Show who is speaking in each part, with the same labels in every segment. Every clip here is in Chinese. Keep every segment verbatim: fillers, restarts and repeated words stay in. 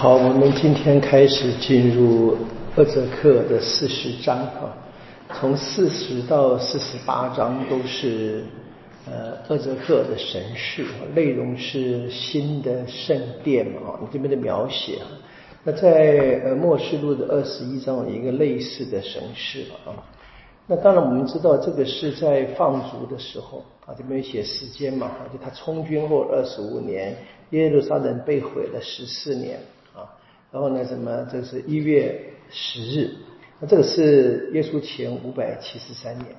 Speaker 1: 好，我们今天开始进入厄则克的四十章啊，从四十到四十八章都是呃厄则克的神事，内容是新的圣殿啊，这边的描写。那在呃默示录的二十一章有一个类似的神事啊。那当然我们知道这个是在放逐的时候啊，这边写时间嘛，就他充军后二十五年，耶路撒冷被毁了十四年啊。然后呢，什么？这是一月十日，那这个是耶稣前五百七十三年。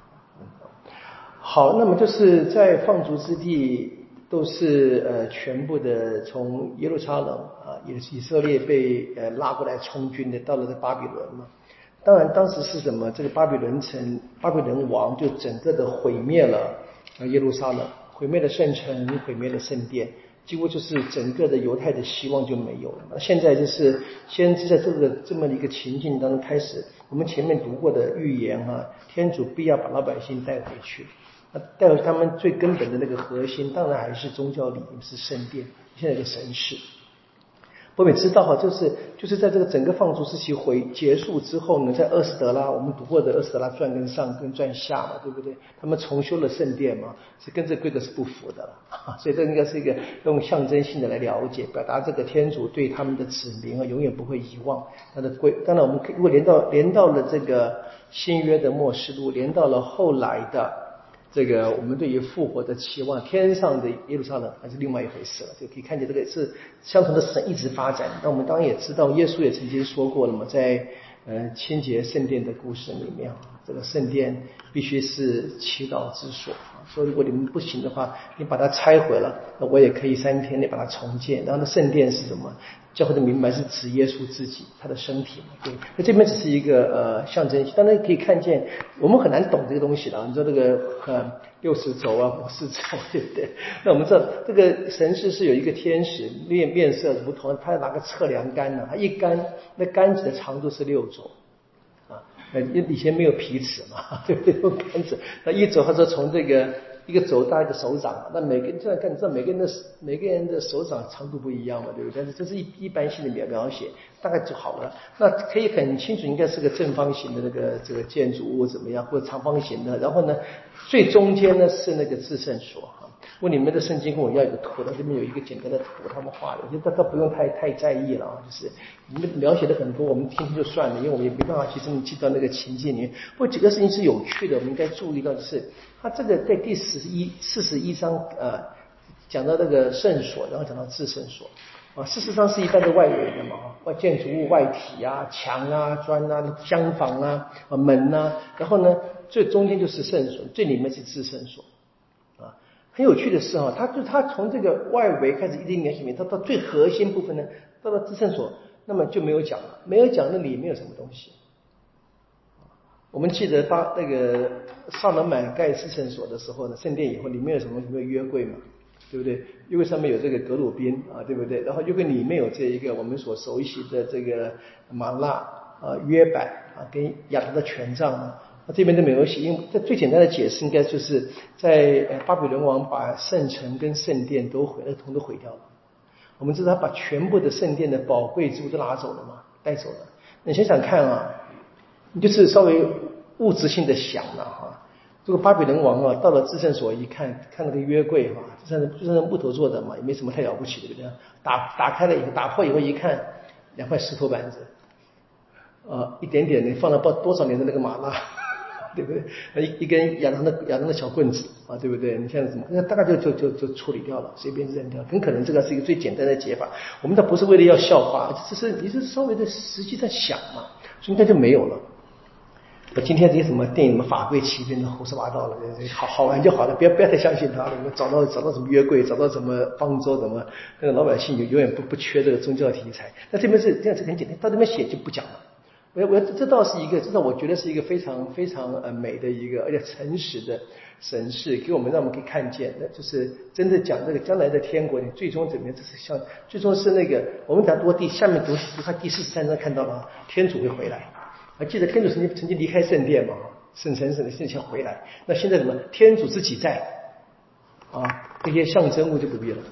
Speaker 1: 好，那么就是在放逐之地，都是呃全部的从耶路撒冷啊，也是以色列被呃拉过来充军的，到了这巴比伦嘛。当然，当时是什么？这个巴比伦城、巴比伦王就整个的毁灭了耶路撒冷，毁灭了圣城，毁灭了圣殿，几乎就是整个的犹太的希望就没有了。那现在就是先知在这个这么一个情境当中开始，我们前面读过的预言啊，天主必要把老百姓带回去。那带回他们最根本的那个核心，当然还是宗教理念，是圣殿，现在的神事。我们也知道哈，就是就是在这个整个放逐时期回结束之后呢，在厄斯德拉我们读过的厄斯德拉传跟上跟传下嘛，对不对？他们重修了圣殿嘛，是跟这规格是不符的了，所以这应该是一个用象征性的来了解，表达这个天主对他们的子民啊永远不会遗忘他的规。当然我们如果连到连到了这个新约的默示录，连到了后来的这个我们对于复活的期望，天上的耶路撒冷还是另外一回事了，就可以看见这个是相同的神一直发展。那我们当然也知道，耶稣也曾经说过了嘛，在呃清洁圣殿的故事里面，这个圣殿必须是祈祷之所，说如果你们不行的话，你把它拆毁了，那我也可以三天内把它重建。然后呢，圣殿是什么？教会的明白是指耶稣自己，他的身体。对，那这边只是一个呃象征性，当然可以看见，我们很难懂这个东西的。你说这个呃六十轴啊，五十轴，对不对？那我们知道这个神事是有一个天使面面色如同，他拿个测量杆呢，他一杆那杆子的长度是六轴啊，呃以前没有皮尺嘛，对不对？用杆子，那一轴他说从这个。一个轴大一个手掌，那每个人这样看，你知道每个人的每个人的手掌长度不一样嘛，对不对？但是这是一一般性的描描写，大概就好了。那可以很清楚，应该是个正方形的那个这个建筑物怎么样，或者长方形的。然后呢，最中间呢是那个至圣所哈。如果你们的圣经跟我要有个图，它这边有一个简单的图，他们画的，我觉得倒不用太太在意了啊。就是你们描写的很多，我们听听就算了，因为我们也没办法去真的记到那个情境里面。不过几个事情是有趣的，我们应该注意到的是。他这个在第四十一四十一章呃讲到那个圣所，然后讲到至圣所啊，事实上是一般的外围的嘛，外建筑物外体啊、墙啊、砖啊、厢房啊、啊门啊，然后呢最中间就是圣所，最里面是至圣所啊。很有趣的是哈，他就他从这个外围开始一直描写，到到最核心部分呢，到了至圣所，那么就没有讲了，没有讲那里面有什么东西。我们记得当那个上门买盖至圣所的时候呢，圣殿以后里面有什么？有没有约柜嘛？对不对？约柜上面有这个革鲁宾啊，对不对？然后约柜里面有这一个我们所熟悉的这个玛纳啊、约版啊，跟亚当的权杖啊，这边都没有写。因为这最简单的解释应该就是在巴比伦王把圣城跟圣殿都毁了，统都毁掉了。我们知道他把全部的圣殿的宝贵之物都拿走了嘛，带走了。你想想看啊。你就是稍微物质性的想了哈，这个巴比伦王啊，到了至圣所一看，看那个约柜哈，就是就是木头做的嘛，也没什么太了不起的，对不对？打打开了以后，打破以后一看，两块石头板子，啊，一点点你放了多多少年的那个玛纳，对不对？一一根亚当的亚当的小棍子啊，对不对？你现在怎么？那大概就就就就处理掉了，随便扔掉。很可能这个是一个最简单的解法。我们倒不是为了要笑话，只是你是稍微的实际在想嘛，所以应该就没有了。我今天这些什么电影什么法柜奇兵的胡说八道了，好好玩就好了，不要不要太相信他了。我们找到找到什么约柜，找到什么方舟，怎么那个老百姓永远不不缺这个宗教题材。那这边是这样，是很简单，到这边写就不讲了。我我这倒是一个，这倒我觉得是一个非常非常呃美的一个，而且诚实的神事，给我们让我们可以看见，那就是真的讲这个将来的天国，你最终怎么样？这是像最终是那个我们讲多第下面读读看第四十三章看到了，天主会回来。啊，记得天主曾经曾经离开圣殿嘛，圣城圣圣前回来。那现在什么？天主自己在啊，这些象征物就不必了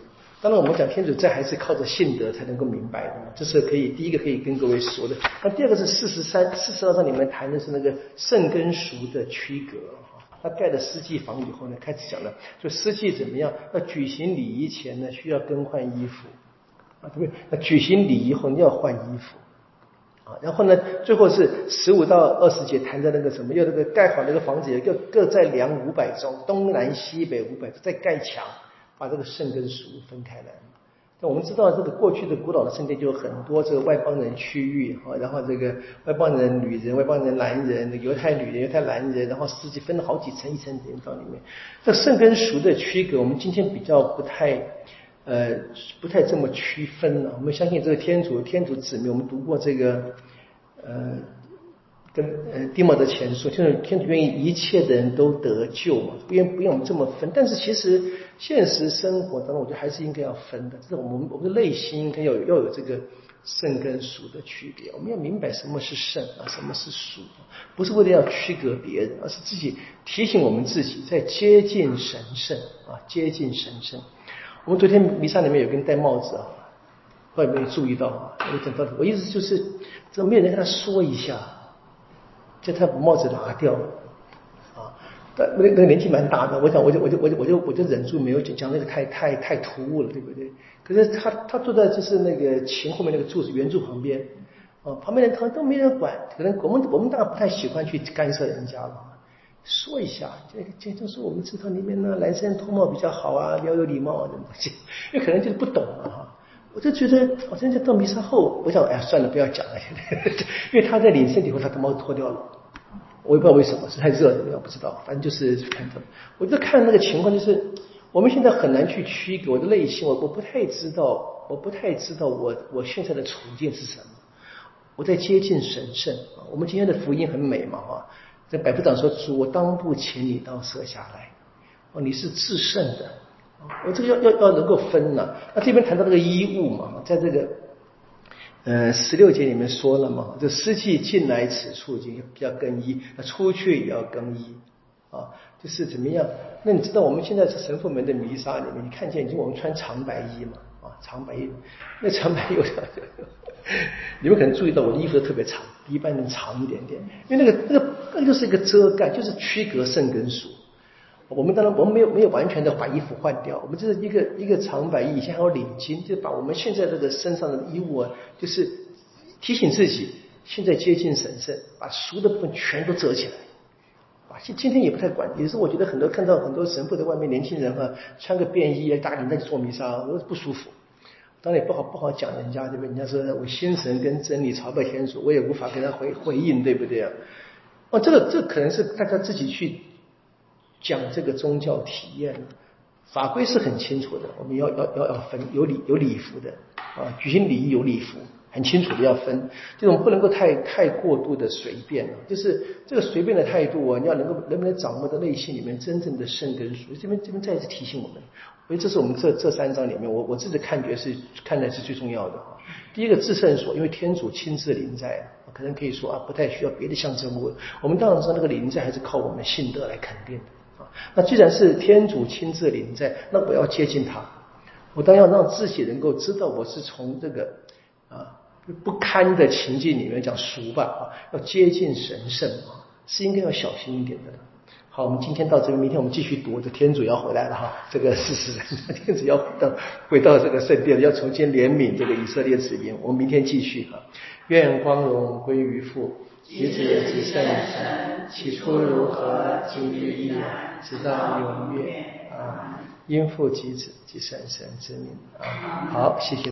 Speaker 1: 当然我们讲天主在还是靠着信德才能够明白的嘛，这是可以第一个可以跟各位说的。那第二个是四十三四十二章里面谈的是那个圣跟俗的区隔。他盖了司祭房以后呢，开始讲了，就司祭怎么样，要举行礼仪前呢，需要更换衣服，啊，对不对？那举行礼仪后你要换衣服，啊，然后呢，最后是十五到二十节谈的那个什么，要那个盖好那个房子，各各再量五百钟，东南西北五百，再盖墙，把这个圣跟俗分开来。那我们知道这个过去的古老的圣殿就有很多这个外邦人区域哈，然后这个外邦人女人、外邦人男人、犹太女人、犹太男人，然后司祭分了好几层一层人到里面。这圣跟俗的区隔，我们今天比较不太呃不太这么区分了。我们相信这个天主天主子民，我们读过这个呃。跟呃弟莫德前书，就是天主愿意一切的人都得救嘛，不愿不用我们这么分。但是其实现实生活当中，我觉得还是应该要分的。这种我们我们的内心应该要有要有这个圣跟俗的区别。我们要明白什么是圣啊，什么是俗，不是为了要区隔别人，而是自己提醒我们自己在接近神圣啊，接近神圣。我们昨天弥撒里面有个人戴帽子啊，不知道有没有注意到啊？我讲到，我意思就是，这没有人跟他说一下。叫他把帽子拿掉啊！但那那个年纪蛮大的，我想我就我就我就我就我就忍住没有讲，讲那个太太太突兀了，对不对？可是他他坐在就是那个琴后面那个柱子圆柱旁边，啊，旁边人他都没人管，可能我们我们当然不太喜欢去干涉人家了，说一下，这个这就是我们祠堂里面呢，男生脱帽比较好啊，比较有礼貌啊，这种东西，因为可能就是不懂了哈。我就觉得，我真的到弥撒后，我想，哎呀，算了，不要讲了，因为他在领圣体后，他他妈脱掉了，我也不知道为什么，是太热了，我不知道，反正就是看到，我就看那个情况，就是我们现在很难去区隔我的内心，我我不太知道，我不太知道我我现在的处境是什么，我在接近神圣啊。我们今天的福音很美嘛哈，这百夫长说，主我当不请你到舍下来，哦，你是至圣的。我这个要要要能够分呢、啊，那这边谈到这个衣物嘛，在这个呃十六节里面说了嘛，这司祭进来此处就要更衣，那出去也要更衣啊，就是怎么样？那你知道我们现在是神父们的弥撒里面，你看见已经我们穿长白衣嘛，啊，长白衣，那长白衣有你们可能注意到我的衣服都特别长，比一般人长一点点，因为那个那个那个就是一个遮盖，就是区隔圣跟俗。我们当然我们没有没有完全的把衣服换掉，我们这是一个一个长白衣，以前还有领巾，就把我们现在这个身上的衣物啊，就是提醒自己现在接近神圣，把俗的部分全都遮起来。啊，今今天也不太管，也是我觉得很多看到很多神父在外面年轻人啊，穿个便衣大领带去做弥撒，我不舒服。当然也不好不好讲人家，对不对？人家说我心神跟真理朝拜天主，我也无法跟他回回应，对不对啊？哦，这个这可能是大家自己去讲这个宗教体验，法规是很清楚的，我们要要要要分，有礼有礼服的啊，举行礼仪有礼服，很清楚的要分，这种不能够太太过度的随便了，就是这个随便的态度啊，你要能够能不能掌握到内心里面真正的圣跟俗，这边这边再一次提醒我们，所以这是我们这这三章里面，我我自己看觉是看来是最重要的。第一个至圣所，因为天主亲自临在，可能可以说啊，不太需要别的象征物，我们当然知道那个临在还是靠我们信德来肯定的。那既然是天主亲自临在，那我要接近他，我当然要让自己能够知道我是从这个啊不堪的情境里面讲俗吧啊，要接近神圣啊，是应该要小心一点的。好，我们今天到这边，明天我们继续读。这天主要回来了哈，这个事实，天主要回到回到这个圣殿，要重新怜悯这个以色列子民。我们明天继续哈，愿光荣归于父。及子及圣神，起初如何，今日依然，直到永远啊！因父及子及圣神之名啊！好，谢谢。